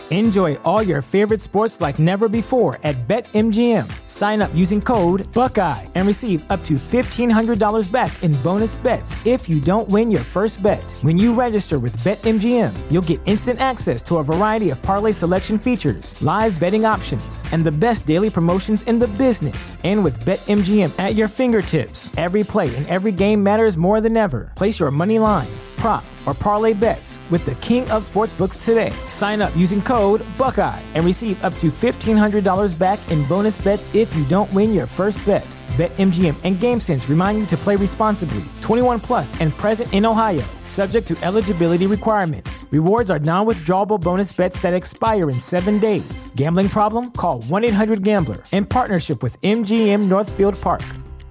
Enjoy all your favorite sports like never before at BetMGM. Sign up using code Buckeye and receive up to $1,500 back in bonus bets if you don't win your first bet. When you register with BetMGM, you'll get instant access to a variety of parlay selection features, live betting options, and the best daily promotions in the business. And with BetMGM at your fingertips, every play and every game matters more than ever. Place your money line, prop, or parlay bets with the king of sportsbooks today. Sign up using code Buckeye and receive up to $1,500 back in bonus bets if you don't win your first bet. BetMGM and GameSense remind you to play responsibly. 21 plus and present in Ohio, subject to eligibility requirements. Rewards are non-withdrawable bonus bets that expire in 7 days. Gambling problem? Call 1-800-GAMBLER. In partnership with MGM Northfield Park.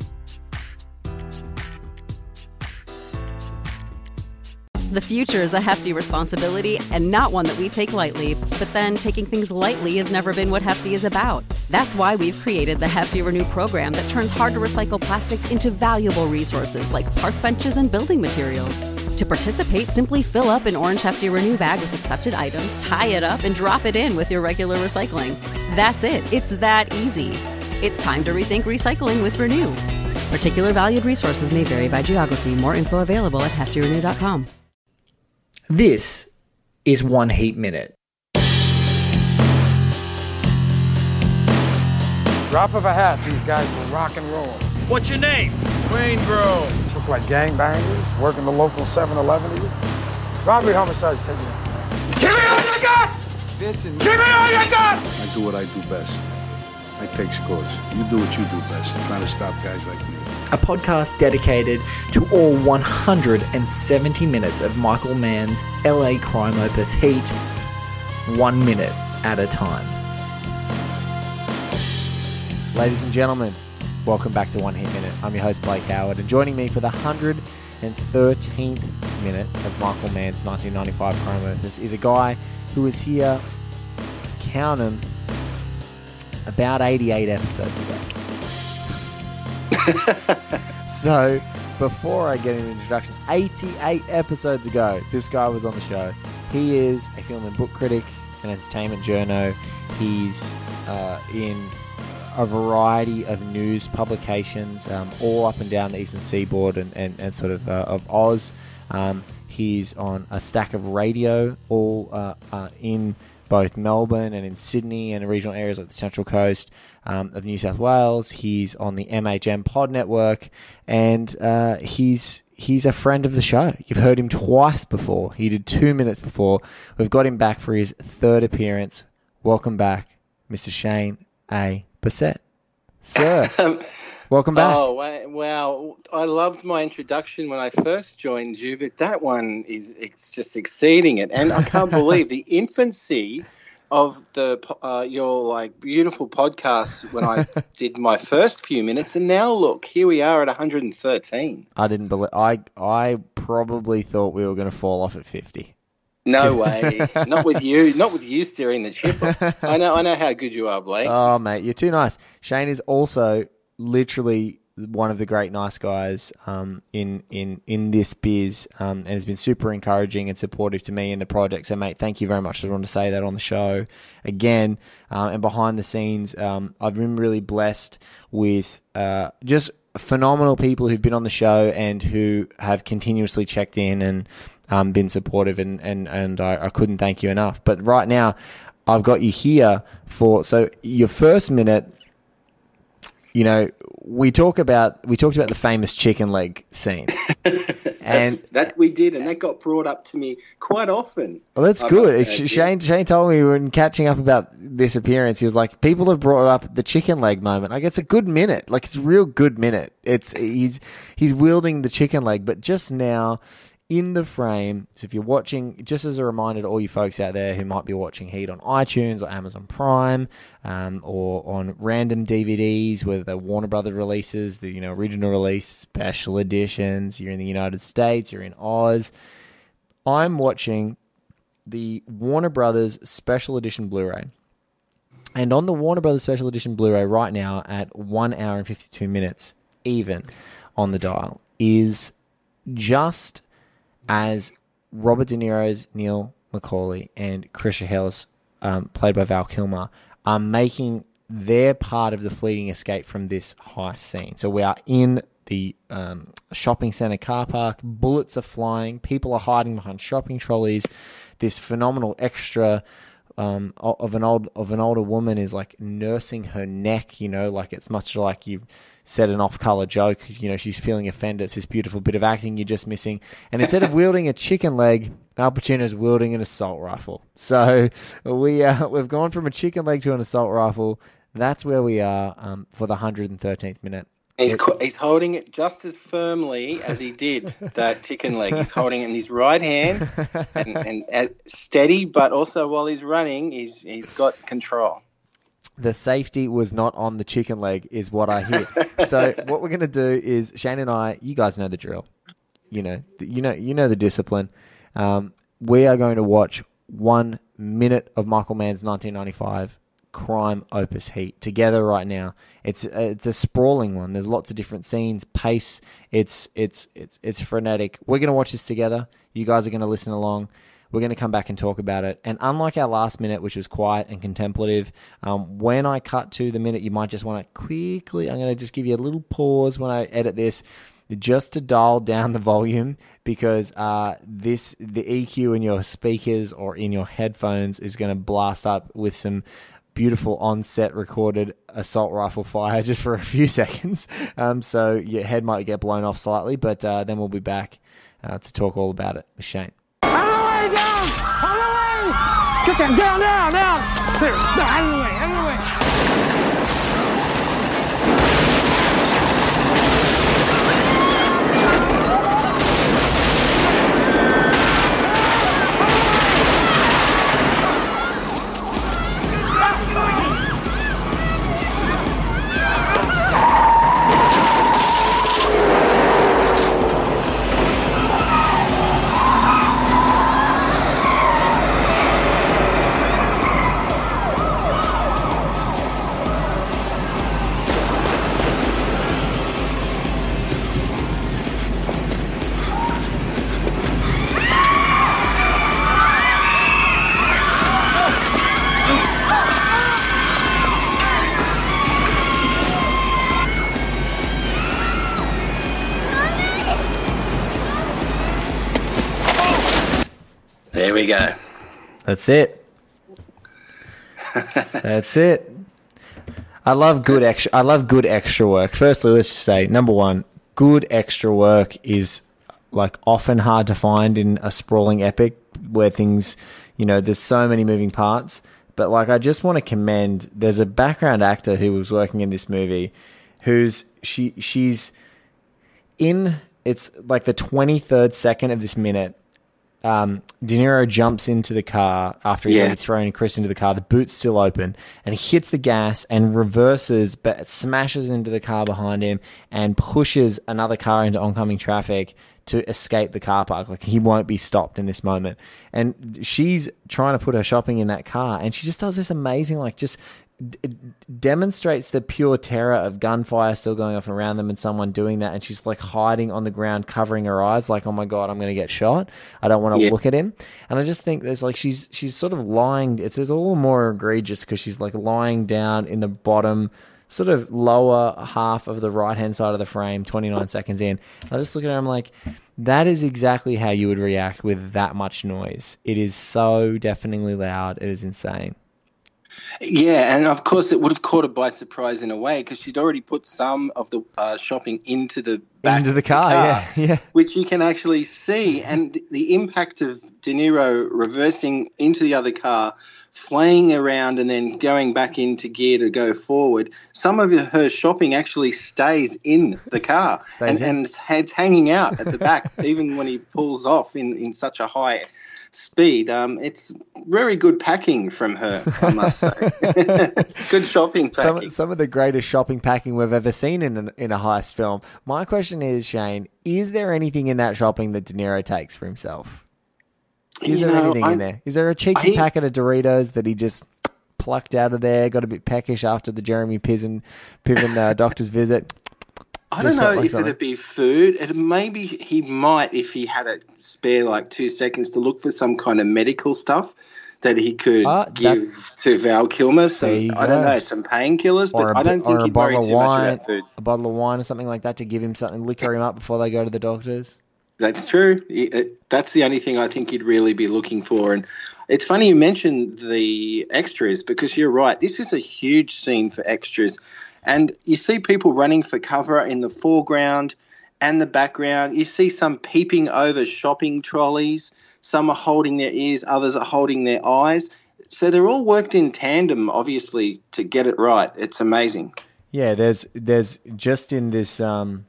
The future is a hefty responsibility and not one that we take lightly. But then taking things lightly has never been what Hefty is about. That's why we've created the Hefty Renew program that turns hard-to-recycle plastics into valuable resources like park benches and building materials. To participate, simply fill up an orange Hefty Renew bag with accepted items, tie it up, and drop it in with your regular recycling. That's it. It's that easy. It's time to rethink recycling with Renew. Particular valued resources may vary by geography. More info available at heftyrenew.com. This is One Heat Minute. Drop of a hat, these guys will rock and roll. What's your name? Wayne Grove. Look like gangbangers, working the local 7-Eleven to you. Robbery, homicides, take it. Give me all you got! Listen. Give me all you got! I do what I do best. I take scores. You do what you do best. I'm trying to stop guys like me. A podcast dedicated to all 170 minutes of Michael Mann's LA crime opus Heat, 1 minute at a time. Ladies and gentlemen, welcome back to One Heat Minute. I'm your host, Blake Howard, and joining me for the 113th minute of Michael Mann's 1995 crime opus is a guy who was here, count 'em, about 88 episodes ago. So, before I get into the introduction, 88 episodes ago, this guy was on the show. He is a film and book critic, an entertainment journo. He's in a variety of news publications, all up and down the eastern seaboard and sort of Oz. He's on a stack of radio, all in both Melbourne and in Sydney and regional areas like the Central Coast of New South Wales. He's on the MHM Pod Network, and he's a friend of the show. You've heard him twice before. He did 2 minutes before. We've got him back for his third appearance. Welcome back, Mr. Shane A. Bissett. Sir, welcome back. Oh, wow. I loved my introduction when I first joined you, but that one it's just exceeding it. And I can't believe the infancy of your like beautiful podcast when I did my first few minutes, and now look, here we are at 113. I didn't believe. I probably thought we were going to fall off at 50. No way. Not with you steering the ship. I know how good you are, Blake. Oh, mate, you're too nice. Shane is also literally one of the great nice guys in this biz, and has been super encouraging and supportive to me in the project. So, mate, thank you very much. I just wanted to say that on the show again. And behind the scenes, I've been really blessed with just phenomenal people who've been on the show and who have continuously checked in and been supportive, and I couldn't thank you enough. But right now, I've got you here for your first minute. You know, we talked about the famous chicken leg scene, and that we did, and that got brought up to me quite often. Well, that's good. Shane told me when catching up about this appearance, he was like, "People have brought up the chicken leg moment. Like, it's a good minute. Like, it's a real good minute. He's wielding the chicken leg, but just now." In the frame, so if you're watching, just as a reminder to all you folks out there who might be watching Heat on iTunes or Amazon Prime, or on random DVDs, whether they're Warner Brothers releases, the original release, special editions, you're in the United States, you're in Oz. I'm watching the Warner Brothers Special Edition Blu-ray. And on the Warner Brothers Special Edition Blu-ray right now at 1 hour and 52 minutes, even on the dial, is just as Robert De Niro's Neil McCauley and Krisha Hellis played by Val Kilmer, are making their part of the fleeting escape from this heist scene. So we are in the shopping center car park. Bullets are flying. People are hiding behind shopping trolleys. This phenomenal extra of an older woman is like nursing her neck. Like it's much like you've said an off-color joke. She's feeling offended. It's this beautiful bit of acting you're just missing. And instead of wielding a chicken leg, Al Pacino's wielding an assault rifle. So we've gone from a chicken leg to an assault rifle. That's where we are for the 113th minute. He's holding it just as firmly as he did that chicken leg. He's holding it in his right hand and steady, but also while he's running, he's got control. The safety was not on the chicken leg is what I hear. So what we're going to do is Shane and I, you guys know the drill. You know the discipline. We are going to watch 1 minute of Michael Mann's 1995 crime opus Heat together right now. It's a sprawling one. There's lots of different scenes, pace. It's frenetic. We're going to watch this together. You guys are going to listen along. We're going to come back and talk about it. And unlike our last minute, which was quiet and contemplative, when I cut to the minute, you might just want to quickly, I'm going to just give you a little pause when I edit this, just to dial down the volume, because the EQ in your speakers or in your headphones is going to blast up with some beautiful on-set recorded assault rifle fire just for a few seconds. So your head might get blown off slightly, but then we'll be back to talk all about it with Shane. Out of the way, down! Out of the way! Get that down! There, out of the way, out of the way! There we go. That's it. That's it. I love good extra work. Firstly, let's just say, number one, good extra work is like often hard to find in a sprawling epic where things, there's so many moving parts. But like, I just want to commend, there's a background actor who was working in this movie she's in, it's like the 23rd second of this minute. De Niro jumps into the car after he's already thrown Chris into the car. The boot's still open, and he hits the gas and reverses, but smashes into the car behind him and pushes another car into oncoming traffic to escape the car park. Like, he won't be stopped in this moment. And she's trying to put her shopping in that car, and she just does this amazing, like, just demonstrates the pure terror of gunfire still going off around them and someone doing that, and she's like hiding on the ground covering her eyes like, oh my god, I'm going to get shot, I don't want to look at him. And I just think there's like she's sort of lying, it's a little more egregious because she's like lying down in the bottom sort of lower half of the right hand side of the frame 29 seconds in. And I just look at her, I'm like, that is exactly how you would react with that much noise. It is so deafeningly loud, it is insane. Yeah, and of course it would have caught her by surprise in a way because she'd already put some of the shopping into the back of the car, yeah, which you can actually see. And the impact of De Niro reversing into the other car, flaying around and then going back into gear to go forward, some of her shopping actually stays in the car and it's hanging out at the back even when he pulls off in such a high speed. It's very good packing from her, I must say. Good shopping packing. Some of the greatest shopping packing we've ever seen in a heist film. My question is, Shane, is there anything in that shopping that De Niro takes for himself? Is there anything in there? Is there a cheeky packet of Doritos that he just plucked out of there, got a bit peckish after the Jeremy Piven doctor's visit? I don't know if it'd be food. Maybe he might, if he had a spare like 2 seconds to look for some kind of medical stuff that he could give to Val Kilmer? Some, I don't know, some painkillers, but I don't think he'd worry too much about food. A bottle of wine or something like that to give him something, liquor him up before they go to the doctors. That's true. That's the only thing I think he'd really be looking for. And it's funny you mentioned the extras, because you're right. This is a huge scene for extras. And you see people running for cover in the foreground and the background. You see some peeping over shopping trolleys. Some are holding their ears, others are holding their eyes. So they're all worked in tandem, obviously, to get it right. It's amazing. Yeah, there's just in this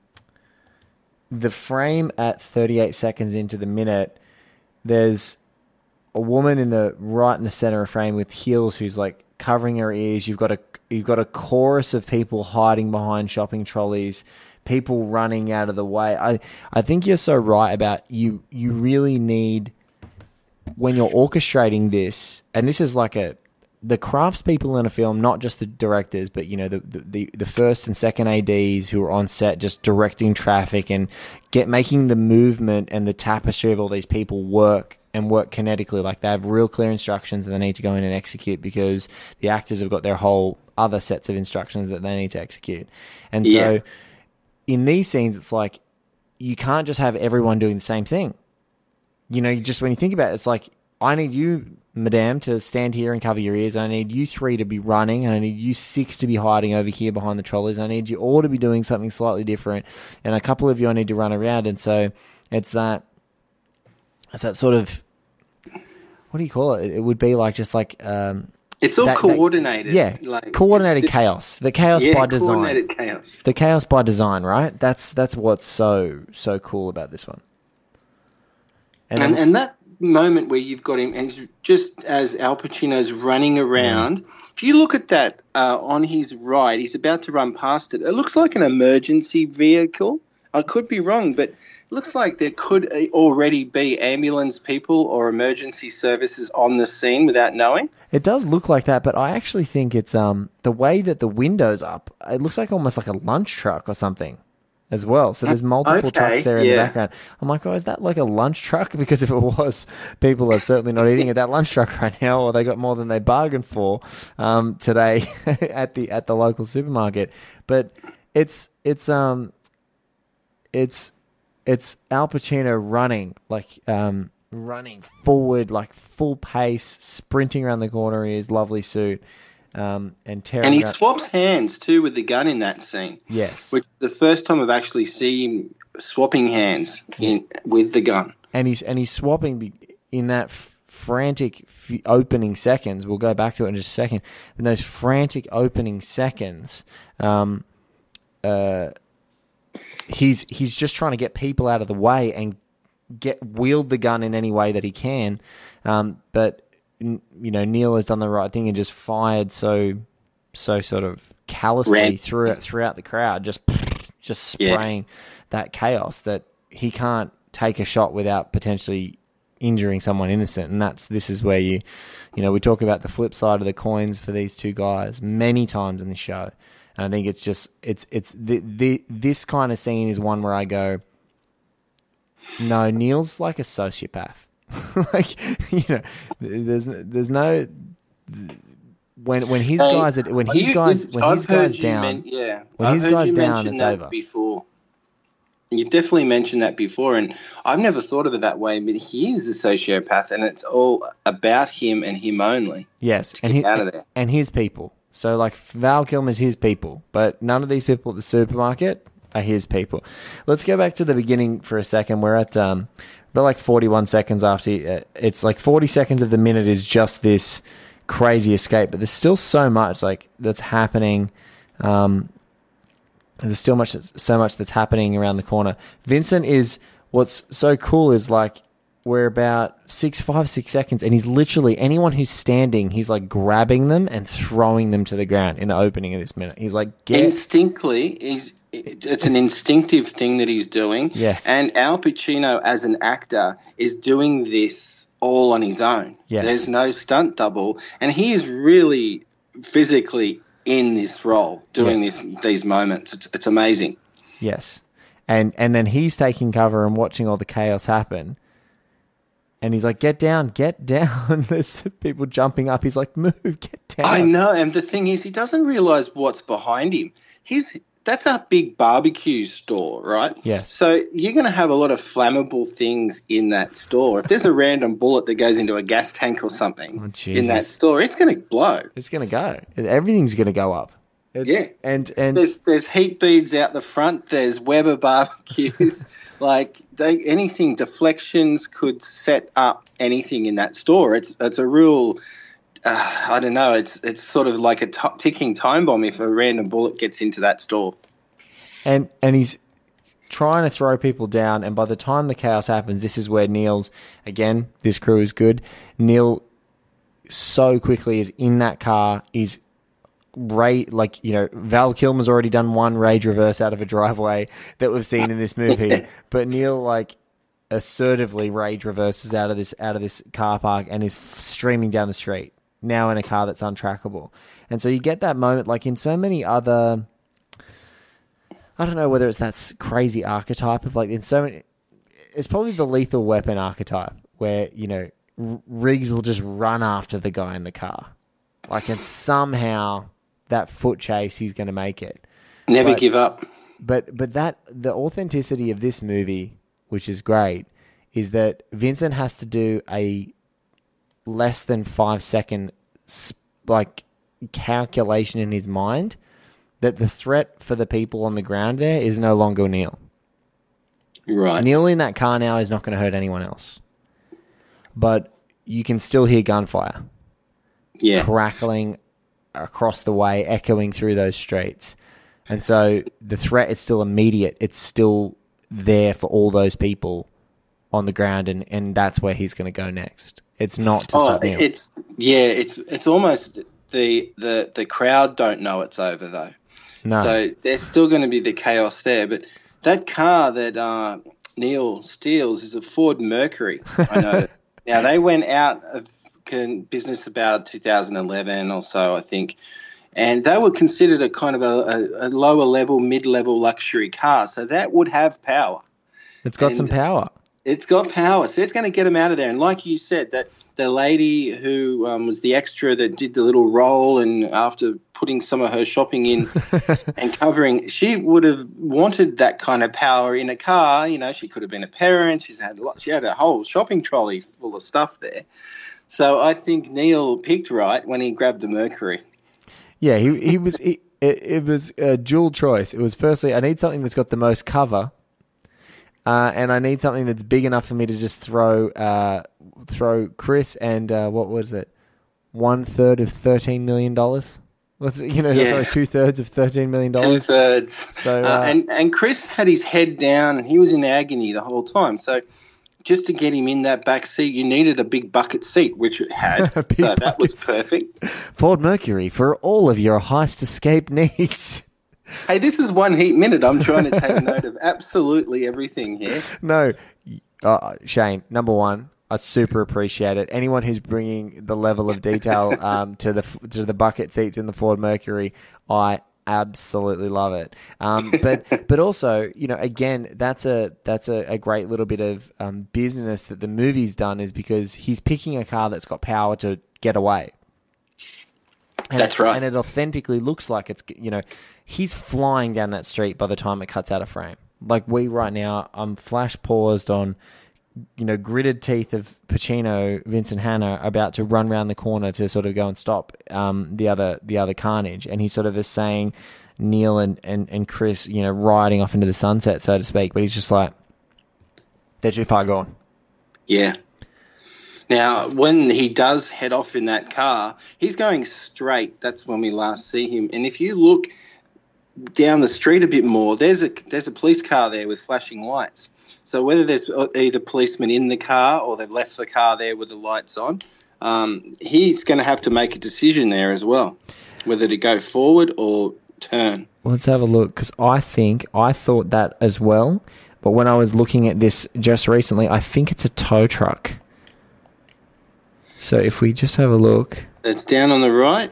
the frame at 38 seconds into the minute, there's a woman in the center of frame with heels who's like covering her ears. You've got a chorus of people hiding behind shopping trolleys, people running out of the way. I think you're so right about you really need, when you're orchestrating this, and this is like the craftspeople in a film, not just the directors, but the first and second ADs who are on set just directing traffic and making the movement and the tapestry of all these people work kinetically. Like, they have real clear instructions that they need to go in and execute, because the actors have got their whole other sets of instructions that they need to execute. And so in these scenes, it's like, you can't just have everyone doing the same thing. Just when you think about it, it's like, I need you, madame, to stand here and cover your ears, and I need you 3 to be running, and I need you 6 to be hiding over here behind the trolleys, and I need you all to be doing something slightly different, and a couple of you I need to run around. And so it's that sort of, what do you call it? It would be like, just like... it's all coordinated. Coordinated chaos. The chaos by design. Coordinated chaos. The chaos by design, right? That's what's so cool about this one. And that moment where you've got him, and just as Al Pacino's running around, if you look at that on his right, he's about to run past it. It looks like an emergency vehicle. I could be wrong, but it looks like there could already be ambulance people or emergency services on the scene without knowing. It does look like that, but I actually think it's the way that the window's up, it looks like almost like a lunch truck or something as well. So there's multiple trucks there in the background. I'm like, is that like a lunch truck? Because if it was, people are certainly not eating at that lunch truck right now, or they got more than they bargained for today at the local supermarket. But it's Al Pacino running forward, like full pace, sprinting around the corner in his lovely suit. And he swaps hands too with the gun in that scene. Yes, which is the first time I've actually seen him swapping hands with the gun. And he's swapping in that frantic opening seconds. We'll go back to it in just a second. In those frantic opening seconds, he's just trying to get people out of the way and wield the gun in any way that he can, but. Neil has done the right thing and just fired so sort of callously throughout the crowd, just spraying that chaos that he can't take a shot without potentially injuring someone innocent. And this is where we talk about the flip side of the coins for these two guys many times in the show. And I think it's this kind of scene is one where I go, no, Neil's like a sociopath. There's no when his guys down, it's over. Before. You've definitely mentioned that before, and I've never thought of it that way. But he is a sociopath, and it's all about him and him only. Yes, and out of there, and his people. So, like, Val Kilmer's his people, but none of these people at the supermarket are his people. Let's go back to the beginning for a second. We're at about like 41 seconds after. It's like 40 seconds of the minute is just this crazy escape, but there's still so much that's happening. There's still so much that's happening around the corner. Vincent is, what's so cool is, like, we're about 5 6 seconds, and he's literally, anyone who's standing, he's like grabbing them and throwing them to the ground in the opening of this minute. He's like, instinctively, it's an instinctive thing that he's doing. Yes. And Al Pacino, as an actor, is doing this all on his own. Yes. There's no stunt double, and he is really physically in this role, doing these moments. It's amazing. Yes. And then he's taking cover and watching all the chaos happen. And he's like, get down. There's people jumping up. He's like, move, get down. I know, and the thing is, he doesn't realise what's behind him. That's a big barbecue store, right? Yes. So you're going to have a lot of flammable things in that store. If there's a random bullet that goes into a gas tank or something in that store, it's going to blow. It's going to go. Everything's going to go up. And there's heat beads out the front. There's Weber barbecues. Anything, deflections could set up anything in that store. It's a real, I don't know. It's sort of like a ticking time bomb if a random bullet gets into that store. And he's trying to throw people down. And by the time the chaos happens, this is where Neil's, again, this crew is good. Neil so quickly is in that car, is Val Kilmer's already done one rage reverse out of a driveway that we've seen in this movie, but Neil assertively rage reverses out of this car park and is streaming down the street, now in a car that's untrackable. And so you get that moment, like in so many other, I don't know whether it's that crazy archetype of in so many, it's probably the Lethal Weapon archetype where, Riggs will just run after the guy in the car. And somehow that foot chase, he's going to make it. Never give up. But the authenticity of this movie, which is great, is that Vincent has to do a less than 5 second calculation in his mind that the threat for the people on the ground there is no longer Neil. Right. Neil in that car now is not going to hurt anyone else. But you can still hear gunfire. Yeah. Crackling across the way, echoing through those streets. And so the threat is still immediate. It's still there for all those people on the ground, and that's where he's going to go next. It's not to stop Neil. It's almost the crowd don't know it's over, though. No. So there's still going to be the chaos there. But that car that Neil steals is a Ford Mercury. I know. Now, they went out of business about 2011 or so, I think, and they were considered a kind of a lower level, mid-level luxury car, so that would have power. It's got some power. It's got power, so it's going to get them out of there. And like you said, that the lady who was the extra that did the little roll, and after putting some of her shopping in and covering, she would have wanted that kind of power in a car. She could have been a parent. She had a whole shopping trolley full of stuff there. So I think Neil picked right when he grabbed the Mercury. Yeah, he was. It was a dual choice. It was firstly, I need something that's got the most cover, and I need something that's big enough for me to just throw Chris and what was it, 1/3 of $13 million. What's it, sorry, 2/3 of $13 million. 2/3. So and Chris had his head down and he was in agony the whole time. So just to get him in that back seat, you needed a big bucket seat, which it had. So that was perfect. Ford Mercury for all of your heist escape needs. Hey, this is One Heat Minute. I'm trying to take note of absolutely everything here. No, Shane, number one, I super appreciate it. Anyone who's bringing the level of detail to the bucket seats in the Ford Mercury, I absolutely love it. But also, again, that's a great little bit of business that the movie's done, is because he's picking a car that's got power to get away. That's right. And it authentically looks like it's, he's flying down that street by the time it cuts out of frame. Like right now, I'm flash paused on, gritted teeth of Pacino, Vincent Hanna, about to run around the corner to sort of go and stop the other carnage. And he sort of is saying Neil and Chris, riding off into the sunset, so to speak. But he's just like, they're too far gone. Yeah. Now, when he does head off in that car, he's going straight. That's when we last see him. And if you look down the street a bit more, there's a police car there with flashing lights. So whether there's either policemen in the car or they've left the car there with the lights on, he's going to have to make a decision there as well, whether to go forward or turn. Let's have a look, because I thought that as well. But when I was looking at this just recently, I think it's a tow truck. So if we just have a look, it's down on the right.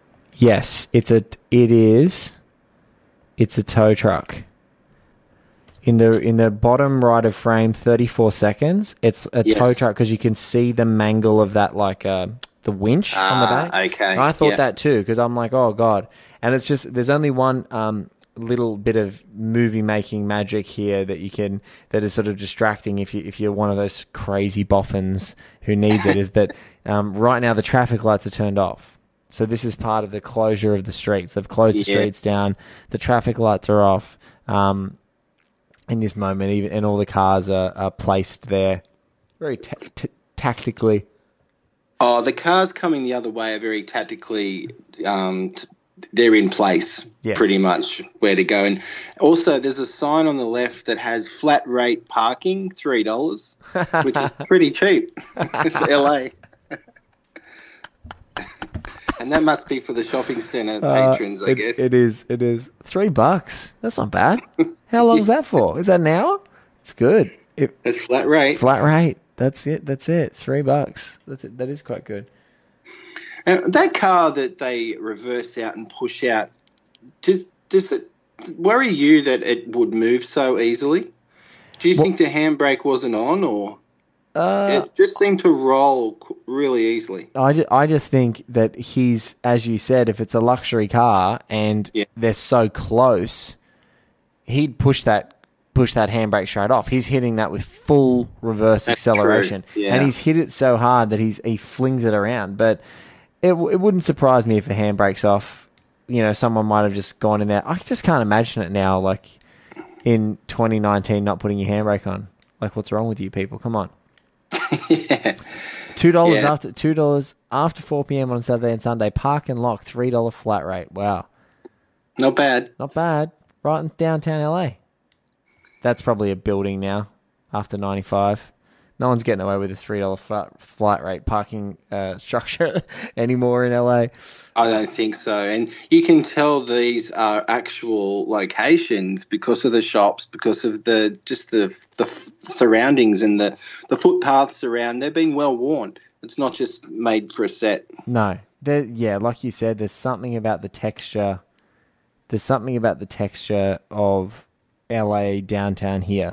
Yes, it's a tow truck. in the bottom right of frame, 34 seconds. It's a tow truck because you can see the mangle of that, like the winch on the back. Okay. And I thought that too because I'm like, oh god. And it's just there's only one little bit of movie making magic here that is sort of distracting if you're one of those crazy boffins who needs it. Is that right now the traffic lights are turned off. So this is part of the closure of the streets. They've closed the streets down. The traffic lights are off. In this moment, and all the cars are placed there very tactically. Oh, the cars coming the other way are very tactically. They're in place, pretty much where to go. And also, there's a sign on the left that has flat rate parking, $3, which is pretty cheap for LA. And that must be for the shopping centre patrons, I guess. It is. $3. That's not bad. How long is that for? Is that an hour? It's good. It's flat rate. Flat rate. That's it. $3. That is quite good. That car that they reverse out and push out, does it worry you that it would move so easily? Do you think the handbrake wasn't on, or it just seemed to roll really easily? I just think that he's, as you said, if it's a luxury car and they're so close, he'd push that handbrake straight off. He's hitting that with full reverse acceleration, and he's hit it so hard that he flings it around. But it wouldn't surprise me if the handbrake's off. You know, someone might have just gone in there. I just can't imagine it now, like in 2019, not putting your handbrake on. Like, what's wrong with you people? Come on. $2 after 4 p.m. on Saturday and Sunday. Park and lock, $3 flat rate. Wow, not bad. Right in downtown LA. That's probably a building now after 95. No one's getting away with a $3 flat rate parking structure anymore in LA. I don't think so. And you can tell these are actual locations because of the shops, because of the surroundings and the footpaths around. They're being well worn. It's not just made for a set. No. Like you said, there's something about the texture. There's something about the texture of LA downtown here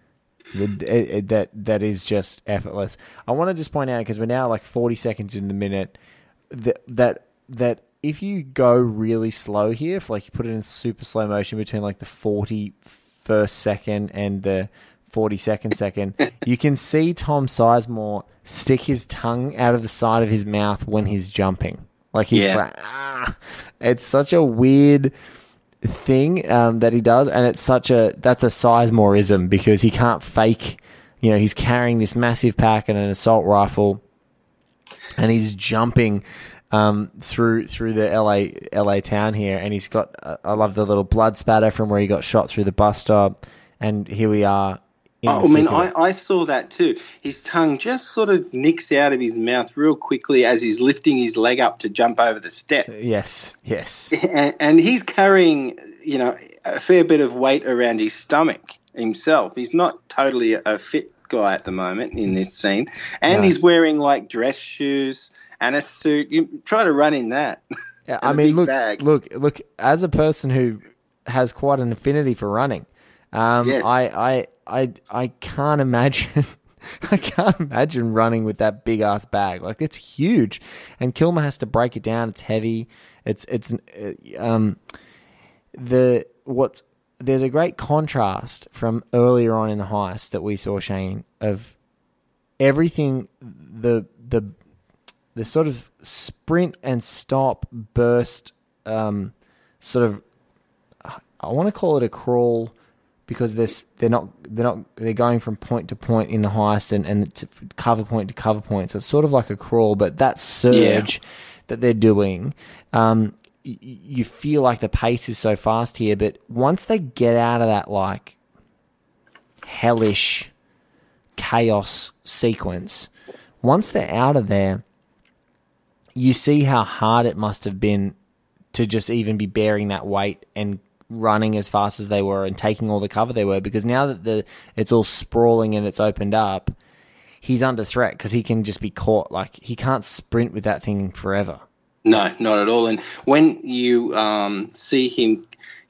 that is just effortless. I want to just point out, because we're now like 40 seconds in the minute, that if you go really slow here, if like you put it in super slow motion between like the 41st second and the 42nd second, you can see Tom Sizemore stick his tongue out of the side of his mouth when he's jumping. Like he's like, it's such a weird thing that he does, and that's a Sizemoreism, because he can't fake. You know, he's carrying this massive pack and an assault rifle, and he's jumping through the LA town here, and he's got I love the little blood spatter from where he got shot through the bus stop, and here we are. I saw that too. His tongue just sort of nicks out of his mouth real quickly as he's lifting his leg up to jump over the step. Yes. And he's carrying, a fair bit of weight around his stomach himself. He's not totally a fit guy at the moment in this scene. And he's wearing like dress shoes and a suit. You try to run in that. Yeah, I mean, look, as a person who has quite an affinity for running, yes. I can't imagine. I can't imagine running with that big ass bag. Like, it's huge, and Kilmer has to break it down. It's heavy. There's a great contrast from earlier on in the heist that we saw, Shane, of everything, the sort of sprint and stop burst, sort of, I want to call it a crawl, because they're going from point to point in the heist and to cover point to cover point. So it's sort of like a crawl, but that surge that they're doing, you feel like the pace is so fast here. But once they get out of that like hellish chaos sequence, once they're out of there, you see how hard it must have been to just even be bearing that weight and running as fast as they were and taking all the cover they were, because now that it's all sprawling and it's opened up, he's under threat because he can just be caught. Like, he can't sprint with that thing forever. No, not at all. And when you see him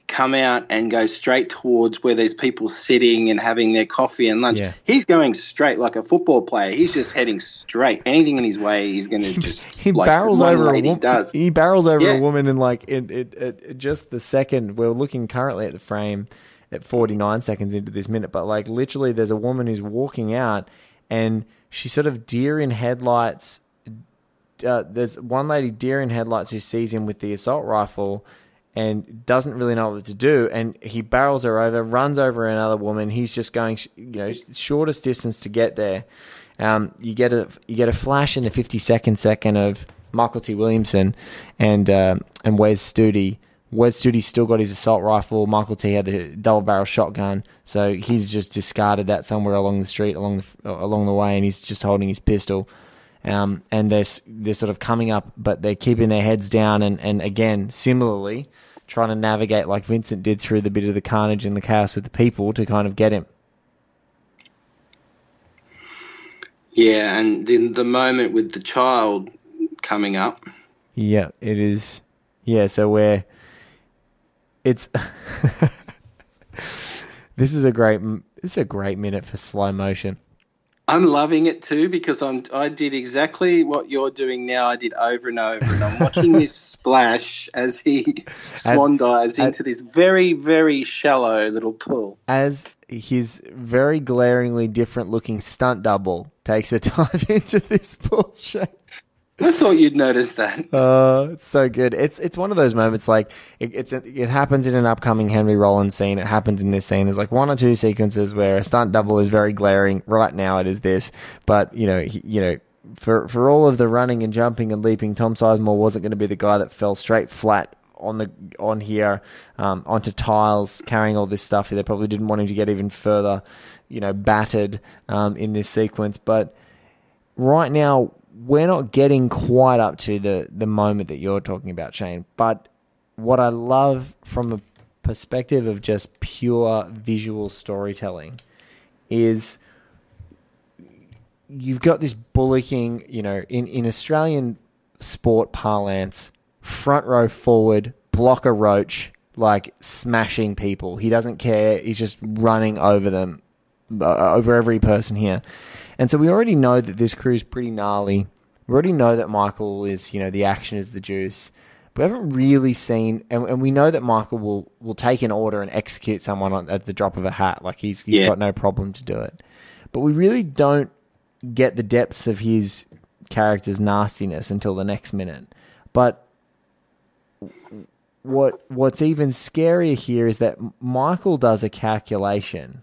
come out and go straight towards where there's people sitting and having their coffee and lunch. Yeah. He's going straight like a football player. He's just heading straight. Anything in his way, he's going to just he like barrels one over a lady woman. does. He barrels over Yeah. a woman in like just the second. We're looking currently at the frame at 49 seconds into this minute, but like literally, there's a woman who's walking out and she's sort of deer in headlights. There's one lady deer in headlights who sees him with the assault rifle and doesn't really know what to do, and he barrels her over, runs over another woman. He's just going, shortest distance to get there. You get a flash in the 52nd of Michael T. Williamson and Wes Studi. Wes Studi's still got his assault rifle. Michael T. had the double barrel shotgun, so he's just discarded that somewhere along the street, along the way, and he's just holding his pistol. And they're sort of coming up, but they're keeping their heads down, and again, similarly, trying to navigate like Vincent did through the bit of the carnage and the chaos with the people to kind of get him. Yeah, and then the moment with the child coming up. Yeah, it is. Yeah, so it's this is a great minute for slow motion. I'm loving it too because I did exactly what you're doing now. I did over and over, and I'm watching this splash as he swan dives into this very, very shallow little pool. As his very glaringly different looking stunt double takes a dive into this pool shape. I thought you'd notice that. It's so good. It's one of those moments like it happens in an upcoming Henry Rollins scene. It happens in this scene. There's like one or two sequences where a stunt double is very glaring. Right now it is this, but for all of the running and jumping and leaping, Tom Sizemore wasn't going to be the guy that fell straight flat on here onto tiles carrying all this stuff. They probably didn't want him to get even further, battered in this sequence. But right now, we're not getting quite up to the moment that you're talking about, Shane. But what I love from a perspective of just pure visual storytelling is you've got this bullocking, in Australian sport parlance, front row forward, block a roach, like smashing people. He doesn't care. He's just running over them, over every person here. And so we already know that this crew's pretty gnarly. We already know that Michael is, the action is the juice. We haven't really seen, and we know that Michael will take an order and execute someone at the drop of a hat. Like he's got no problem to do it. But we really don't get the depths of his character's nastiness until the next minute. But what's even scarier here is that Michael does a calculation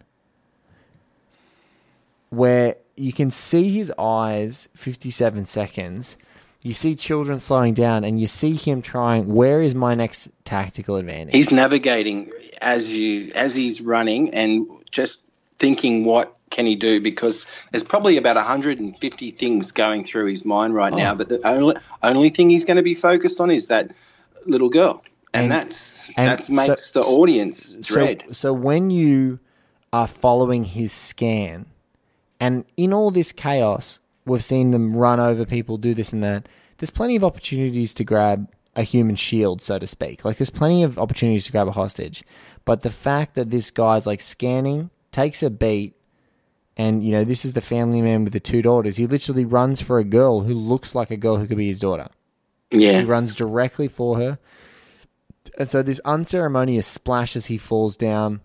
where you can see his eyes, 57 seconds. You see children slowing down, and you see him trying, where is my next tactical advantage? He's navigating as he's running and just thinking what can he do, because there's probably about 150 things going through his mind right now, but the only thing he's going to be focused on is that little girl. And that makes the audience dread. So when you are following his scan, and in all this chaos, we've seen them run over people, do this and that. There's plenty of opportunities to grab a human shield, so to speak. Like, there's plenty of opportunities to grab a hostage. But the fact that this guy's, like, scanning, takes a beat, and, this is the family man with the two daughters. He literally runs for a girl who looks like a girl who could be his daughter. Yeah. He runs directly for her. And so this unceremonious splash as he falls down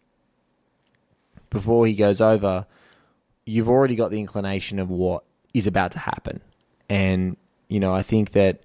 before he goes over, you've already got the inclination of what is about to happen. And, I think that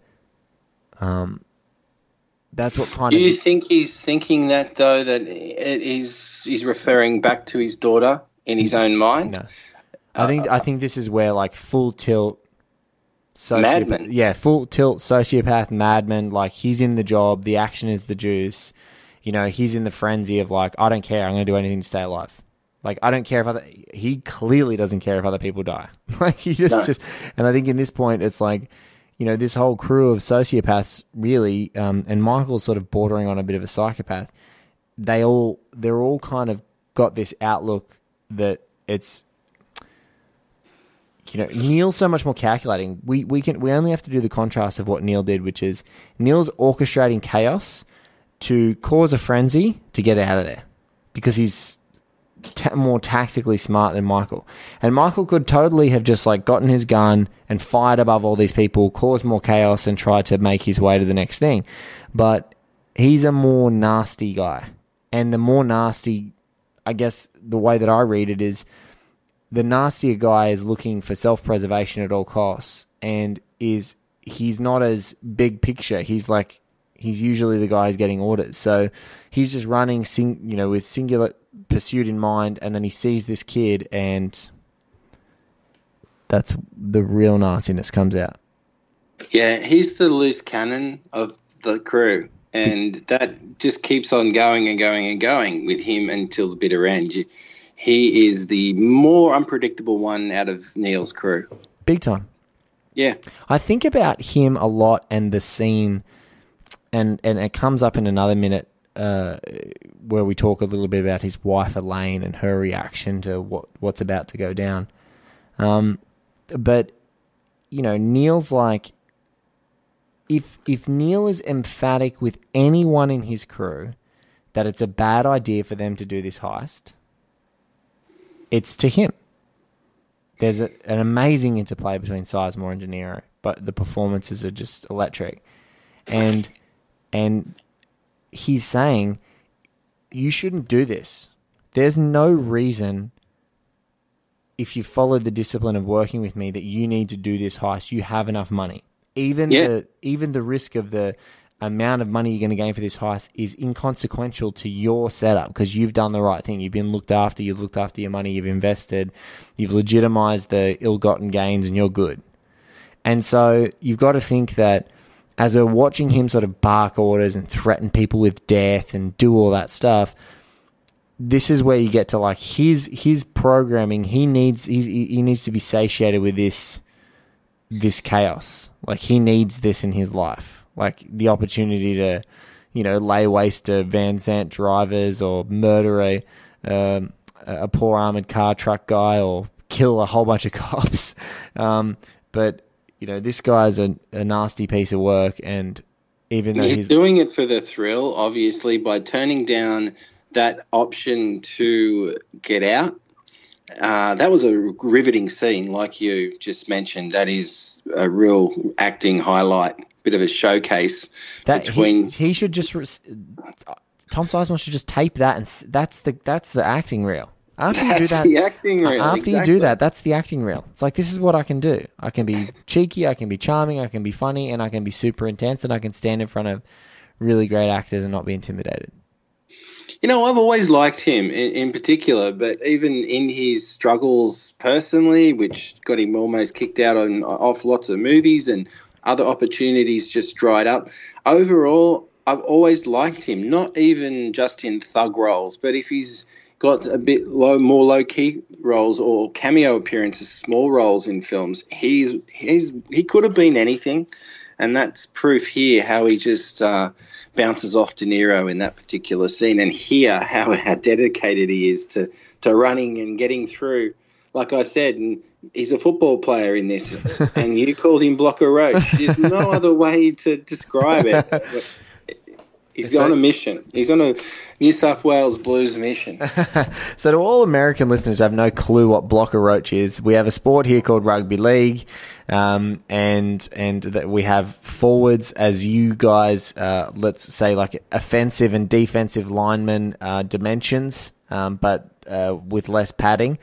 that's what kind of... Do you think he's thinking that, though, that he's referring back to his daughter in his own mind? No. I think this is where, like, full tilt... Madman. Yeah, full tilt sociopath madman. Like, he's in the job. The action is the juice. He's in the frenzy of, like, I don't care. I'm going to do anything to stay alive. Like, I don't care if he clearly doesn't care if other people die. Like, he just, and I think in this point, it's like, this whole crew of sociopaths really, and Michael's sort of bordering on a bit of a psychopath. They're all kind of got this outlook that it's, Neil's so much more calculating. We only have to do the contrast of what Neil did, which is Neil's orchestrating chaos to cause a frenzy to get out of there because he's more tactically smart than Michael. And Michael could totally have just like gotten his gun and fired above all these people, caused more chaos and tried to make his way to the next thing. But he's a more nasty guy. And the more nasty, I guess the way that I read it is the nastier guy is looking for self-preservation at all costs and he's not as big picture. He's usually the guy who's getting orders. So he's just running, with singular pursuit in mind, and then he sees this kid, and that's the real nastiness comes out. Yeah, he's the loose cannon of the crew, and that just keeps on going and going and going with him until the bitter end. He is the more unpredictable one out of Neil's crew. Big time. Yeah. I think about him a lot and the scene, and it comes up in another minute where we talk a little bit about his wife Elaine and her reaction to what's about to go down. But Neil's like, if Neil is emphatic with anyone in his crew that it's a bad idea for them to do this heist, it's to him. There's an amazing interplay between Sizemore and De Niro, but the performances are just electric. And he's saying, you shouldn't do this. There's no reason, if you followed the discipline of working with me, that you need to do this heist. You have enough money. Even the risk of the amount of money you're going to gain for this heist is inconsequential to your setup because you've done the right thing. You've been looked after. You've looked after your money. You've invested. You've legitimized the ill-gotten gains, and you're good. And so you've got to think that as we're watching him sort of bark orders and threaten people with death and do all that stuff, this is where you get to like his programming. He needs to be satiated with this chaos. Like he needs this in his life, like the opportunity to, lay waste to Van Zandt drivers or murder a poor armored car truck guy or kill a whole bunch of cops. But this guy's a nasty piece of work, and even though he's doing it for the thrill, obviously, by turning down that option to get out. That was a riveting scene, like you just mentioned. That is a real acting highlight, bit of a showcase between. He should just Tom Sizemore should just tape that, and that's the acting reel. After you do that, the acting reel. After exactly. you do that, that's the acting reel. It's like, this is what I can do. I can be cheeky, I can be charming, I can be funny, and I can be super intense, and I can stand in front of really great actors and not be intimidated. I've always liked him in particular, but even in his struggles personally, which got him almost kicked out off lots of movies and other opportunities just dried up, overall, I've always liked him, not even just in thug roles, but if he's got a bit more low-key roles or cameo appearances, small roles in films, he could have been anything, and that's proof here how he just bounces off De Niro in that particular scene, and here how dedicated he is to running and getting through. Like I said, and he's a football player in this, and you called him Blocker Roach. There's no other way to describe it. He's on a mission. He's on a New South Wales Blues mission. So to all American listeners who have no clue what Blocker Roach is, we have a sport here called rugby league, and that we have forwards as you guys, let's say like offensive and defensive lineman dimensions, but with less padding,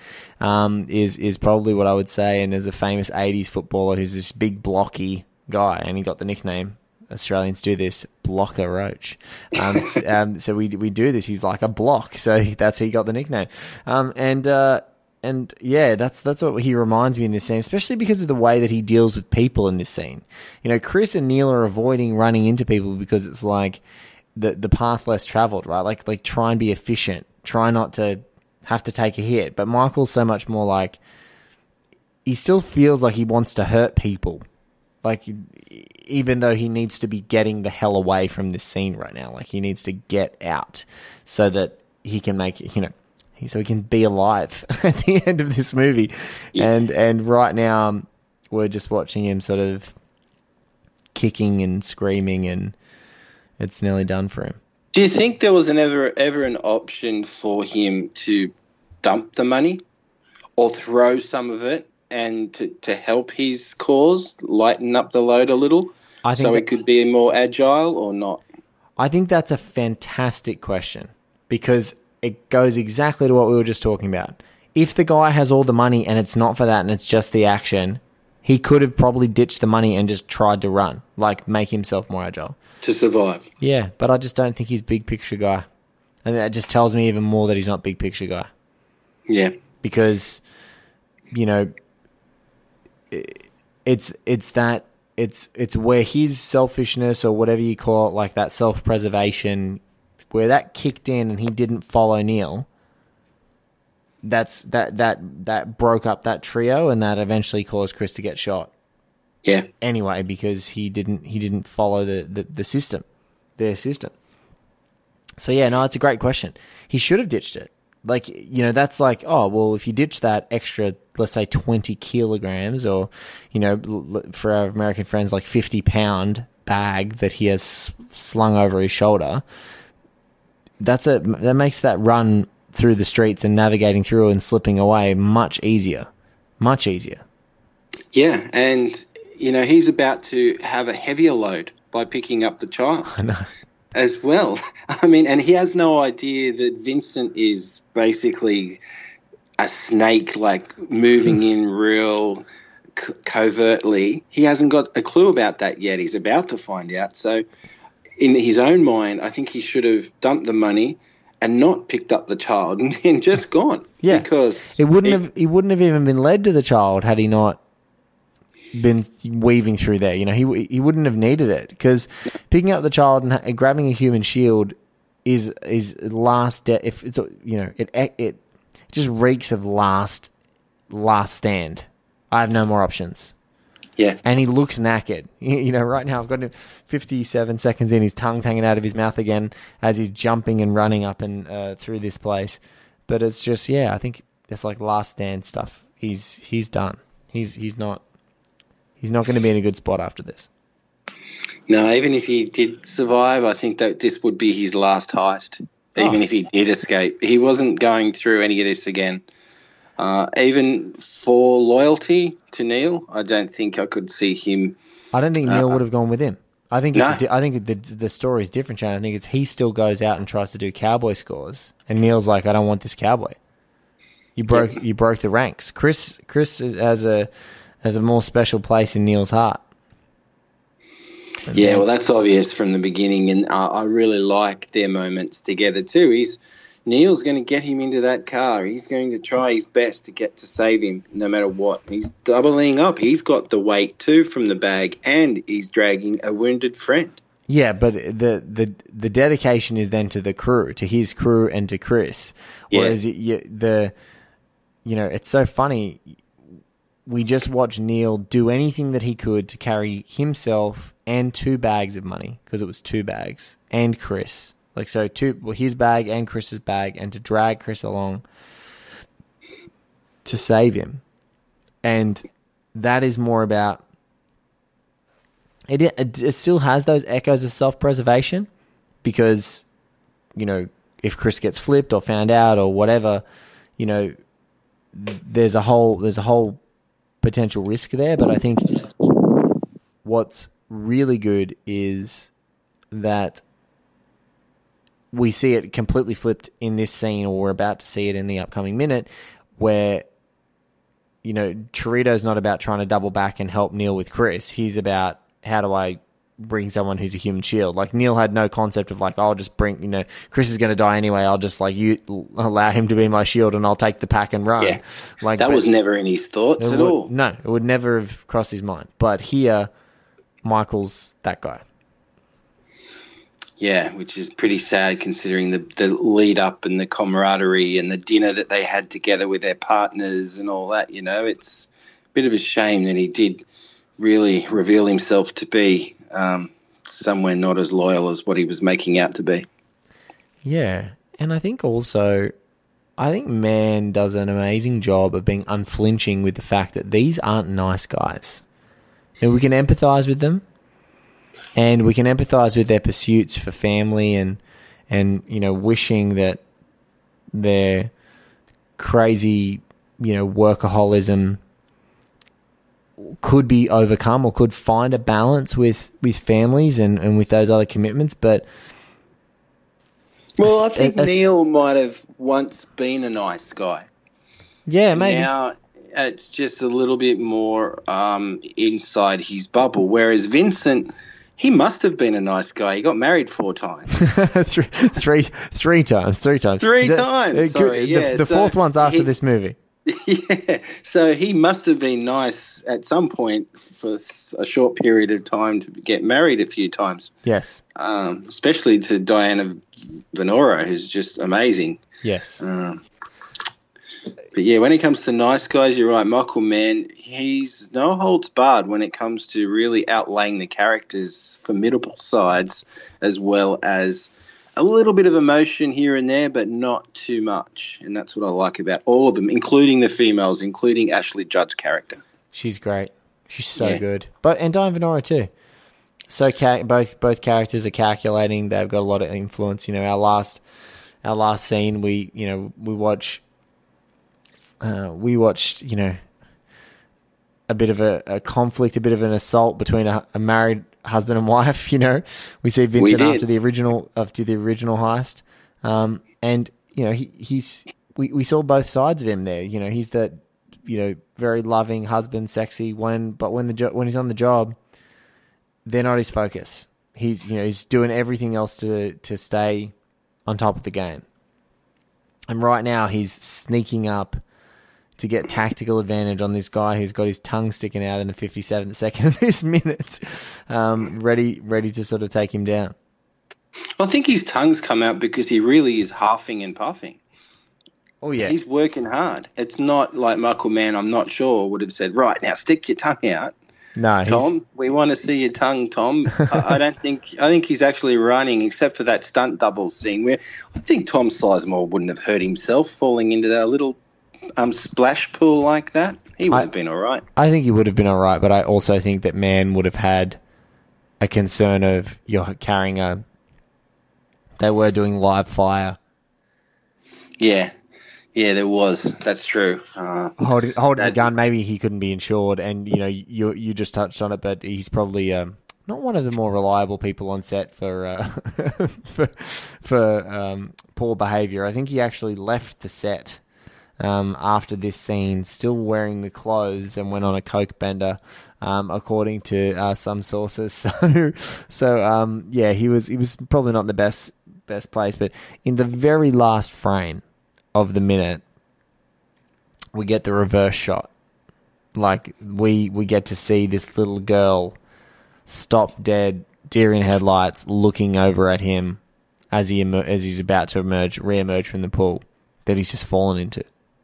is probably what I would say. And there's a famous 80s footballer who's this big blocky guy, and he got the nickname, Australians do this, Blocker Roach. So we do this. He's like a block, so that's how he got the nickname. And yeah, that's what he reminds me in this scene, especially because of the way that he deals with people in this scene. Chris and Neil are avoiding running into people because it's like the path less traveled, right? Like try and be efficient, try not to have to take a hit. But Michael's so much more like, he still feels like he wants to hurt people. Like, even though he needs to be getting the hell away from this scene right now, like he needs to get out so that he can make it, so he can be alive at the end of this movie. Yeah. And right now we're just watching him sort of kicking and screaming, and it's nearly done for him. Do you think there was ever an option for him to dump the money or throw some of it and to help his cause, lighten up the load a little so it could be more agile or not? I think that's a fantastic question because it goes exactly to what we were just talking about. If the guy has all the money and it's not for that and it's just the action, he could have probably ditched the money and just tried to run, like make himself more agile. To survive. Yeah, but I just don't think he's big picture guy. And that just tells me even more that he's not big picture guy. Yeah. Because, you know, it's where his selfishness or whatever you call it, like that self-preservation, where that kicked in and he didn't follow Neil. That broke up that trio and that eventually caused Chris to get shot. Yeah. Anyway, because he didn't follow the system, their system. So yeah, no, it's a great question. He should have ditched it. Like, you know, that's like, oh, well, if you ditch that extra, let's say 20 kilograms or, you know, for our American friends, like 50-pound bag that he has slung over his shoulder, that makes that run through the streets and navigating through and slipping away much easier. Much easier. Yeah, and, you know, he's about to have a heavier load by picking up the child. I know. As well. I mean, and he has no idea that Vincent is basically a snake, like moving in real covertly. He hasn't got a clue about that yet. He's about to find out. So in his own mind, I think he should have dumped the money and not picked up the child and just gone. Yeah, because he wouldn't have even been led to the child had he not been weaving through there. You know, he wouldn't have needed it because picking up the child and grabbing a human shield is last. If it's, you know, it just reeks of last stand. I have no more options. Yeah. And he looks knackered. You know, right now I've got him 57 seconds in, his tongue's hanging out of his mouth again as he's jumping and running up and through this place. But it's just, yeah, I think it's like last stand stuff. He's done. He's not going to be in a good spot after this. No, even if he did survive, I think that this would be his last heist. Even if he did escape, he wasn't going through any of this again. Even for loyalty to Neil, I don't think I could see him. I don't think Neil would have gone with him. I think the story is different, Shane. I think he still goes out and tries to do cowboy scores, and Neil's like, I don't want this cowboy. You broke the ranks. Chris has a more special place in Neil's heart. Yeah, well, that's obvious from the beginning, and I really like their moments together too. Neil's going to get him into that car. He's going to try his best to get to save him no matter what. He's doubling up. He's got the weight too from the bag, and he's dragging a wounded friend. Yeah, but the dedication is then to the crew, to his crew and to Chris. Whereas it's so funny. We just watched Neil do anything that he could to carry himself and 2 bags of money, because it was 2 bags, and Chris. Like, so his bag and Chris's bag, and to drag Chris along to save him. And that is more about... It still has those echoes of self-preservation, because, you know, if Chris gets flipped or found out or whatever, you know, there's a whole potential risk there. But I think what's really good is that we see it completely flipped in this scene, or we're about to see it in the upcoming minute, where, you know, Chirito's not about trying to double back and help Neil with Chris. He's about, how do I bring someone who's a human shield? Like, Neil had no concept of, like, I'll just bring, you know, Chris is going to die anyway. I'll just, like, you allow him to be my shield and I'll take the pack and run. Yeah, like, that was never in his thoughts at all. No, it would never have crossed his mind. But here, Michael's that guy. Yeah, which is pretty sad considering the lead up and the camaraderie and the dinner that they had together with their partners and all that. You know, it's a bit of a shame that he did really reveal himself to be somewhere not as loyal as what he was making out to be. Yeah, and I think Mann does an amazing job of being unflinching with the fact that these aren't nice guys. And we can empathise with them, and we can empathise with their pursuits for family and and wishing that their crazy workaholism could be overcome or could find a balance with families and with those other commitments. But I think Neil might have once been a nice guy. Yeah, maybe. Now it's just a little bit more inside his bubble, whereas Vincent, he must have been a nice guy. He got married 4 times. three times. Three times. Sorry, yeah. The fourth one's after this movie. Yeah, so he must have been nice at some point for a short period of time to get married a few times. Yes. Especially to Diana Venora, who's just amazing. Yes. But yeah, when it comes to nice guys, you're right. Michael Mann, he's no holds barred when it comes to really outlaying the characters' formidable sides, as well as a little bit of emotion here and there, but not too much. And that's what I like about all of them, including the females, including Ashley Judd's character. She's great. She's so good. And Diane Venora too. So both characters are calculating. They've got a lot of influence. Our last scene, we watched a bit of a conflict, a bit of an assault between a married husband and wife. We see Vincent after the original heist, and we saw both sides of him there. He's that very loving husband, sexy but when he's on the job, they're not his focus. He's doing everything else to stay on top of the game, and right now he's sneaking up to get tactical advantage on this guy who's got his tongue sticking out in the 57th second of this minute, ready to sort of take him down. I think his tongue's come out because he really is huffing and puffing. Oh, yeah. He's working hard. It's not like Michael Mann, I'm not sure, would have said, right, now stick your tongue out. No, Tom, we want to see your tongue, Tom. I think he's actually running, except for that stunt double scene where I think Tom Sizemore wouldn't have hurt himself falling into that little splash pool like that. He would have been all right. I think he would have been all right, but I also think that Mann would have had a concern of you're carrying they were doing live fire. Yeah, there was. That's true. Holding the gun, maybe he couldn't be insured, and you just touched on it, but he's probably not one of the more reliable people on set for poor behaviour. I think he actually left the set after this scene, still wearing the clothes, and went on a coke bender, according to some sources. So he was probably not the best place. But in the very last frame of the minute, we get the reverse shot. Like we get to see this little girl stop dead, deer in headlights, looking over at him as he's about to re-emerge from the pool that he's just fallen into.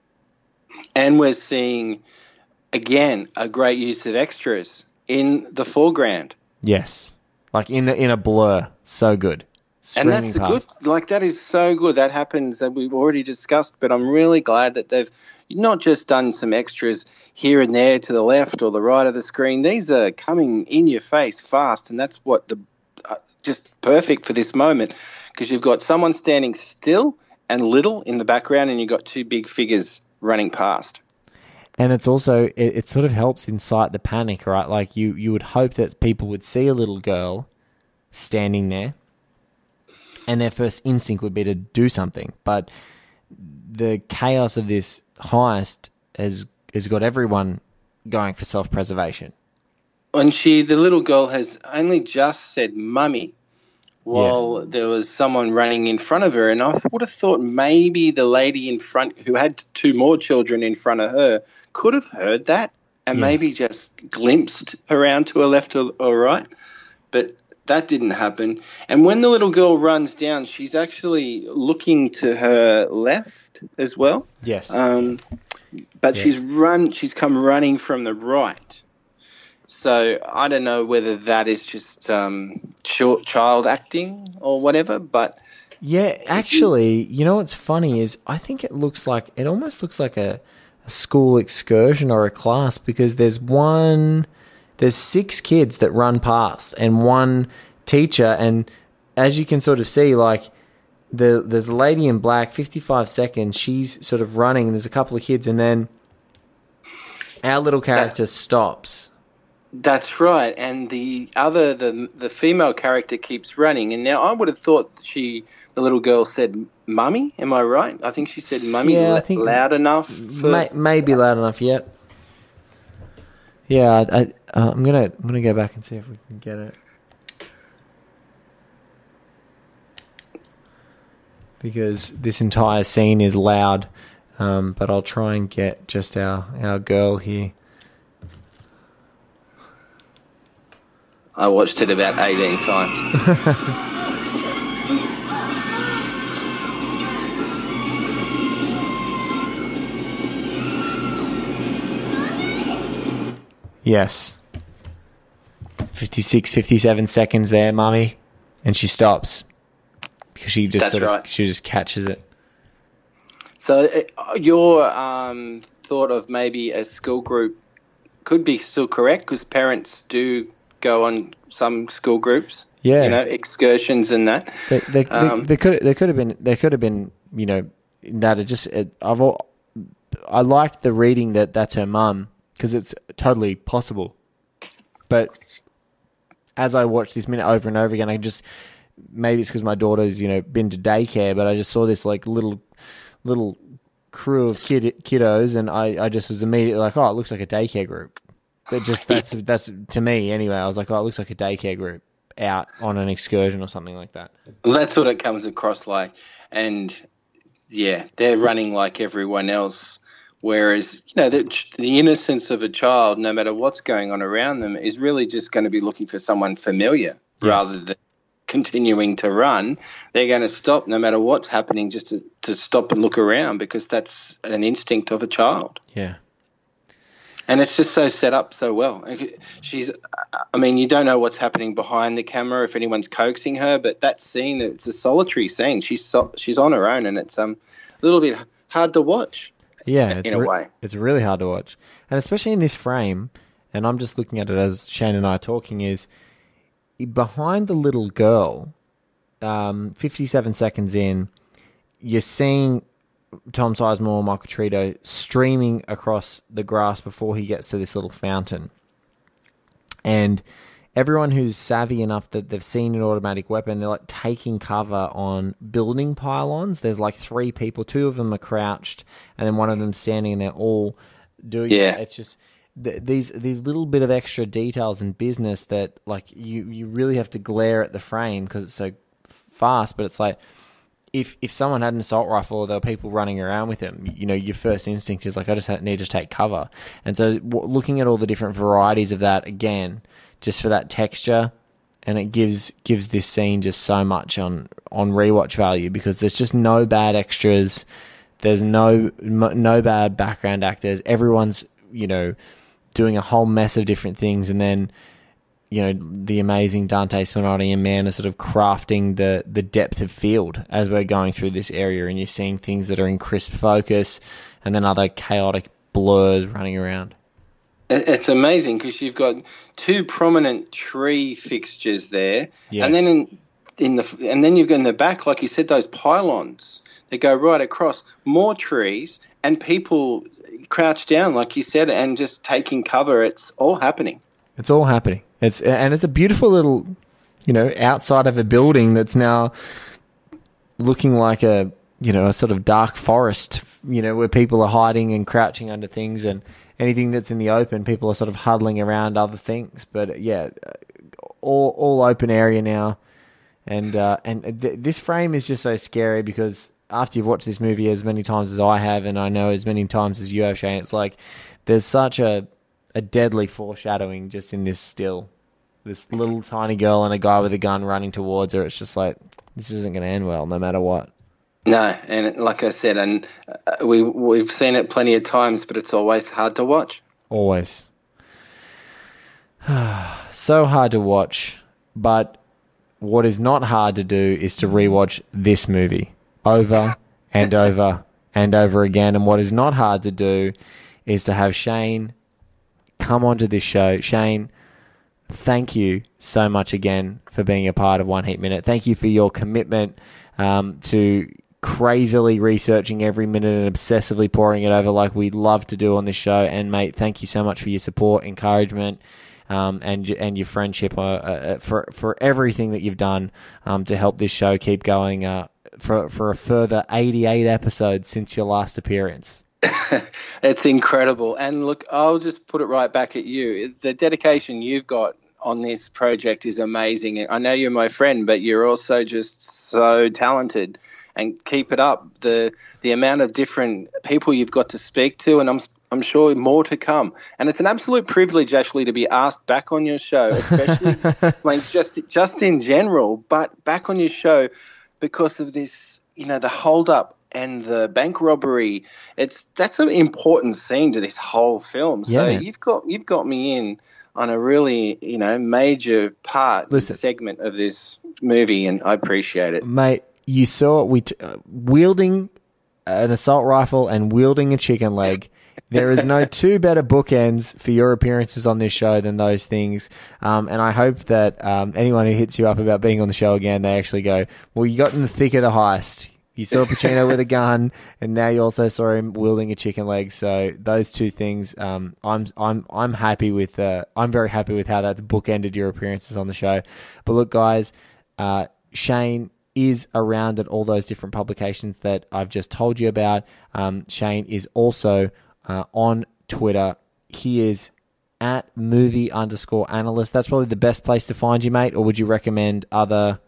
And we're seeing, again, a great use of extras in the foreground. Yes. Like in a blur. So good. And that's that is so good. That happens, and we've already discussed, but I'm really glad that they've not just done some extras here and there to the left or the right of the screen. These are coming in your face fast, and that's what just perfect for this moment, because you've got someone standing still and little in the background, and you've got 2 big figures running past. And it's also, it sort of helps incite the panic, right? Like you would hope that people would see a little girl standing there and their first instinct would be to do something. But the chaos of this heist has got everyone going for self-preservation. And the little girl has only just said mummy while there was someone running in front of her. And I would have thought maybe the lady in front who had 2 more children in front of her could have heard that and maybe just glimpsed around to her left or right. But that didn't happen. And when the little girl runs down, she's actually looking to her left as well. Yes. But she's come running from the right. So I don't know whether that is just short child acting or whatever, but yeah, actually, what's funny is I think it almost looks like a school excursion or a class, because there's 6 kids that run past and 1 teacher, and as you can sort of see, like there's the lady in black, 55 seconds. She's sort of running, and there's a couple of kids, and then our little character stops. That's right, and the female character keeps running. And now I would have thought the little girl said "mummy." Am I right? I think she said "mummy." Yeah, I think loud enough. Maybe loud enough. Yep. Yeah, I'm gonna go back and see if we can get it, because this entire scene is loud. But I'll try and get just our girl here. I watched it about 18 times. Yes. 56, 57 seconds there, Mummy. And she stops. Because she just she just catches it. So your thought of maybe a school group could be still correct, because parents do go on some school groups, excursions and that. They could have been, that I liked the reading that's her mum, because it's totally possible. But as I watched this minute over and over again, maybe it's because my daughter's been to daycare, but I just saw this like little crew of kiddos, and I just was immediately like, oh, it looks like a daycare group. But just that's to me anyway. I was like, oh, it looks like a daycare group out on an excursion or something like that. Well, that's what it comes across like, and yeah, they're running like everyone else. Whereas the innocence of a child, no matter what's going on around them, is really just going to be looking for someone familiar rather than continuing to run. They're going to stop no matter what's happening, just to stop and look around, because that's an instinct of a child. Yeah. And it's just so set up so well. You don't know what's happening behind the camera, if anyone's coaxing her, but that scene, it's a solitary scene. She's on her own, and it's a little bit hard to watch. Yeah, in a way. It's really hard to watch. And especially in this frame, and I'm just looking at it as Shane and I are talking, is behind the little girl, 57 seconds in, you're seeing Tom Sizemore, Michael Trito streaming across the grass before he gets to this little fountain. And everyone who's savvy enough that they've seen an automatic weapon, they're like taking cover on building pylons. There's like 3 people, 2 of them are crouched, and then one of them standing, and they're all doing it. It's just these little bit of extra details and business that like you really have to glare at the frame because it's so fast. But it's like, if someone had an assault rifle or there were people running around with them, your first instinct is like, I just need to take cover. And so looking at all the different varieties of that, again, just for that texture, and it gives this scene just so much on rewatch value, because there's just no bad extras. There's no bad background actors. Everyone's, doing a whole mess of different things. And then, the amazing Dante Spinotti and Mann are sort of crafting the depth of field as we're going through this area, and you're seeing things that are in crisp focus and then other chaotic blurs running around. It's amazing because you've got 2 prominent tree fixtures there, yes. And then and then you've got in the back, like you said, those pylons that go right across, more trees and people crouched down, like you said, and just taking cover. It's all happening. It's all happening. It's a beautiful little, outside of a building that's now looking like a sort of dark forest, where people are hiding and crouching under things, and anything that's in the open, people are sort of huddling around other things. But yeah, all open area now, and this frame is just so scary because after you've watched this movie as many times as I have, and I know as many times as you have, Shane, it's like there's such a deadly foreshadowing just in this still. This little tiny girl and a guy with a gun running towards her. It's just like, this isn't going to end well no matter what. No, and like I said, and we've seen it plenty of times, but it's always hard to watch. Always. So hard to watch, but what is not hard to do is to rewatch this movie over and over and over again. And what is not hard to do is to have Shane come onto this show. Shane, thank you so much again for being a part of One Heat Minute. Thank you for your commitment to crazily researching every minute and obsessively pouring it over like we love to do on this show. And mate, thank you so much for your support, encouragement, and your friendship for everything that you've done to help this show keep going for a further 88 episodes since your last appearance. It's incredible. And look, I'll just put it right back at you. The dedication you've got on this project is amazing. I know you're my friend, but you're also just so talented. And keep it up. The amount of different people you've got to speak to, and I'm sure more to come. And it's an absolute privilege, actually, to be asked back on your show, especially like just in general, but back on your show because of this, the hold up and the bank robbery. That's an important scene to this whole film. So yeah, you've got me in on a really major segment of this movie, and I appreciate it, mate. You saw wielding an assault rifle and wielding a chicken leg. There is no two better bookends for your appearances on this show than those things. And I hope that anyone who hits you up about being on the show again, they actually go, well, you got in the thick of the heist. You saw Pacino with a gun, and now you also saw him wielding a chicken leg. So those two things, I'm happy with. I'm very happy with how that's bookended your appearances on the show. But look, guys, Shane is around at all those different publications that I've just told you about. Shane is also on Twitter. He is at movie_analyst. That's probably the best place to find you, mate. Or would you recommend other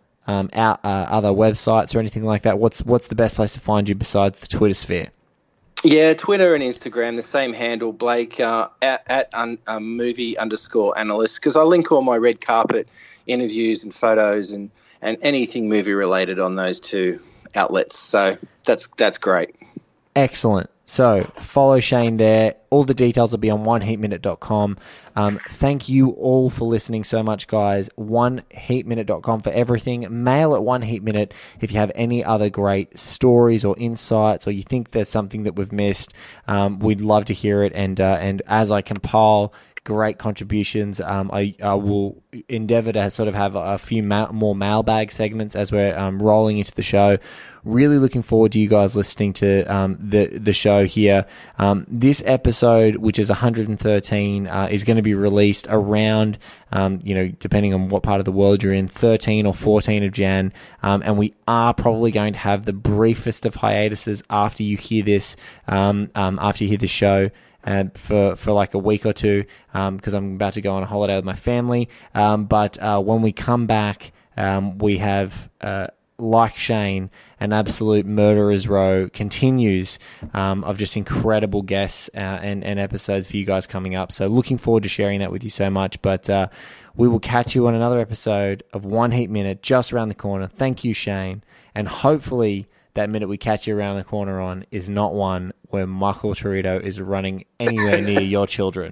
websites or anything like that? What's the best place to find you besides the Twitter sphere? Yeah, Twitter and Instagram, the same handle, Blake, at movie_analyst, because I link all my red carpet interviews and photos and anything movie related on those two outlets. So that's great. Excellent. So follow Shane there. All the details will be on oneheatminute.com. Thank you all for listening so much, guys. Oneheatminute.com for everything. Mail at One Heat Minute if you have any other great stories or insights, or you think there's something that we've missed. We'd love to hear it. And as I compile great contributions, I will endeavor to sort of have a few more mailbag segments as we're rolling into the show. Really looking forward to you guys listening to the show here. This episode, which is 113, is going to be released around, depending on what part of the world you're in, 13 or 14 of Jan. And we are probably going to have the briefest of hiatuses after you hear this, after you hear the show. For like a week or two, because I'm about to go on a holiday with my family. But when we come back, we have, like Shane, an absolute murderer's row continues of just incredible guests and episodes for you guys coming up. So looking forward to sharing that with you so much. But we will catch you on another episode of One Heat Minute just around the corner. Thank you, Shane. And hopefully that minute we catch you around the corner on is not one where Michael Torito is running anywhere near your children.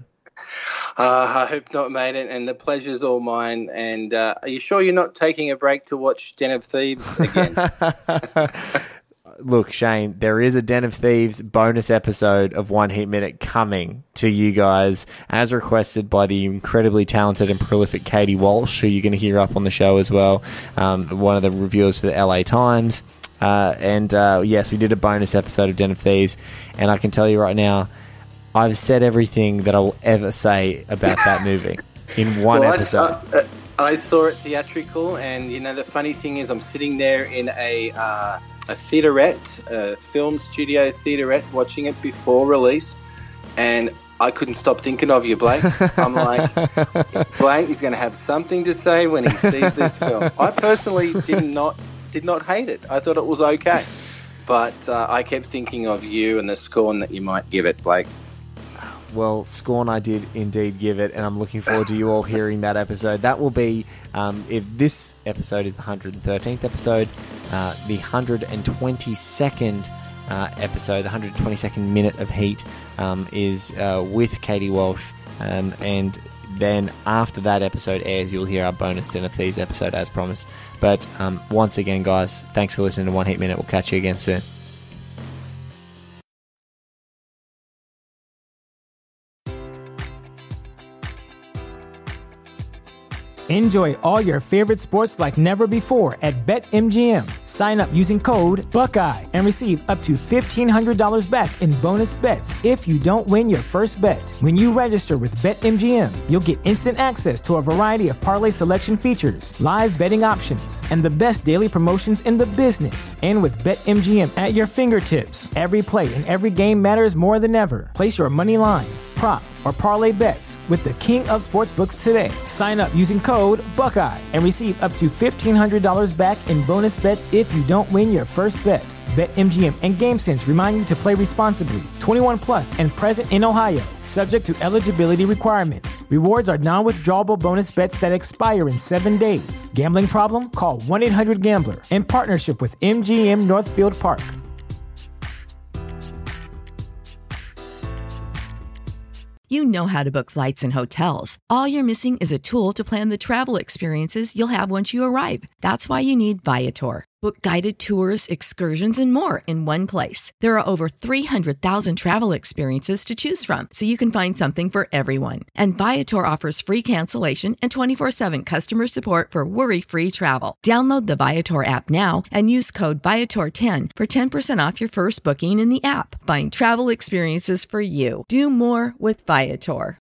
I hope not, mate, and the pleasure's all mine. And are you sure you're not taking a break to watch Den of Thieves again? Look, Shane, there is a Den of Thieves bonus episode of One Heat Minute coming to you guys, as requested by the incredibly talented and prolific Katie Walsh, who you're going to hear up on the show as well, one of the reviewers for the LA Times. Yes, we did a bonus episode of Den of Thieves, and I can tell you right now, I've said everything that I will ever say about that movie in one episode. I saw it theatrical, and the funny thing is, I'm sitting there in a theaterette, a film studio theaterette, watching it before release, and I couldn't stop thinking of you, Blake. I'm like, Blake is going to have something to say when he sees this film. I personally did not hate it. I thought it was okay, but I kept thinking of you and the scorn that you might give it, Blake. Well, scorn I did indeed give it, and I'm looking forward to you all hearing that episode. That will be, if this episode is the 113th episode, the 122nd episode, the 122nd minute of Heat is with Katie Walsh, and then after that episode airs, you'll hear our bonus Den of Thieves episode as promised. But once again, guys, thanks for listening to One Heat Minute. We'll catch you again soon. Enjoy all your favorite sports like never before at BetMGM. Sign up using code Buckeye and receive up to $1,500 back in bonus bets if you don't win your first bet. When you register with BetMGM, you'll get instant access to a variety of parlay selection features, live betting options, and the best daily promotions in the business. And with BetMGM at your fingertips, every play and every game matters more than ever. Place your money line, prop, or parlay bets with the king of sportsbooks today. Sign up using code Buckeye and receive up to $1,500 back in bonus bets if you don't win your first bet. BetMGM and GameSense remind you to play responsibly. 21 plus and present in Ohio, subject to eligibility requirements. Rewards are non-withdrawable bonus bets that expire in 7 days. Gambling problem? Call 1-800-GAMBLER. In partnership with MGM Northfield Park. You know how to book flights and hotels. All you're missing is a tool to plan the travel experiences you'll have once you arrive. That's why you need Viator. Book guided tours, excursions, and more in one place. There are over 300,000 travel experiences to choose from, so you can find something for everyone. And Viator offers free cancellation and 24/7 customer support for worry-free travel. Download the Viator app now and use code Viator10 for 10% off your first booking in the app. Find travel experiences for you. Do more with Viator.